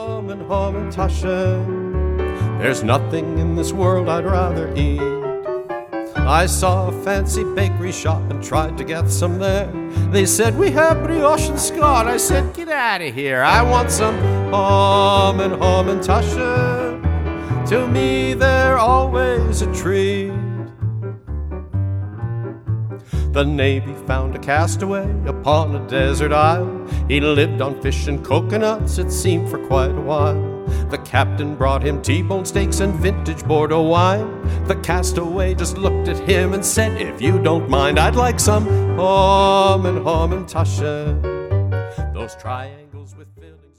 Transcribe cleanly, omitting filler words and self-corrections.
and Hamantaschen. There's nothing in this world I'd rather eat. I saw a fancy bakery shop and tried to get some there. They said, we have brioche and scone. I said, get out of here. I want some ham and Hamantaschen. To me, they're always a treat. The Navy found a castaway upon a desert isle. He lived on fish and coconuts, it seemed, for quite a while. The captain brought him T-bone steaks and vintage Bordeaux wine. The castaway just looked at him and said, if you don't mind, I'd like some ham and Hamantaschen. Those triangles